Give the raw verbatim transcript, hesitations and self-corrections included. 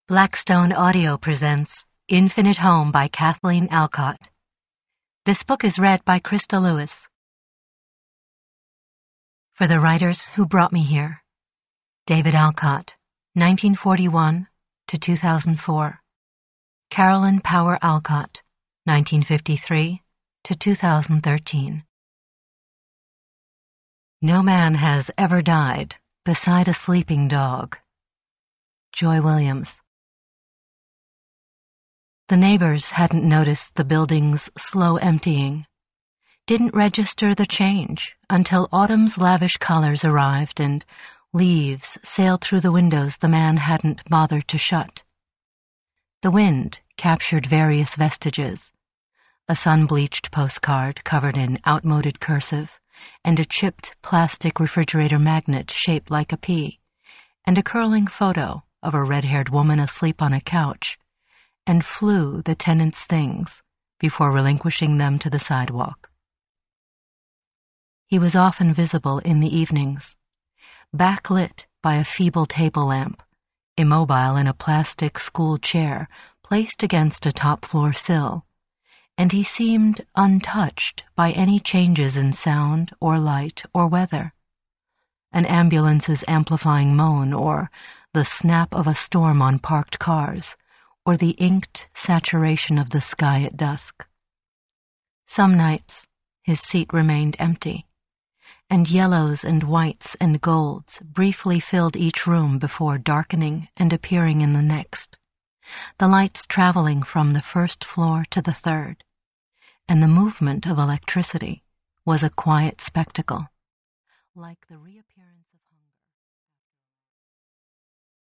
Blackstone Audio presents Infinite Home by Kathleen Alcott. This book is read by Krista Lewis. For the writers who brought me here: David Alcott, nineteen forty-one to two thousand four. Carolyn Power Alcott, nineteen fifty-three to two thousand thirteen. No man has ever died beside a sleeping dog. Joy Williams. The neighbors hadn't noticed the building's slow emptying, didn't register the change until autumn's lavish colors arrived and leaves sailed through the windows the man hadn't bothered to shut. The wind captured various vestiges: a sun-bleached postcard covered in outmoded cursive, and a chipped plastic refrigerator magnet shaped like a pea, and a curling photo of a red-haired woman asleep on a couch, and flew the tenant's things before relinquishing them to the sidewalk. He was often visible in the evenings, backlit by a feeble table lamp, immobile in a plastic school chair placed against a top-floor sill, and he seemed untouched by any changes in sound or light or weather. An ambulance's amplifying moan, or the snap of a storm on parked cars, or the inked saturation of the sky at dusk. Some nights his seat remained empty, and yellows and whites and golds briefly filled each room before darkening and appearing in the next, the lights traveling from the first floor to the third, and the movement of electricity was a quiet spectacle, like the reappearance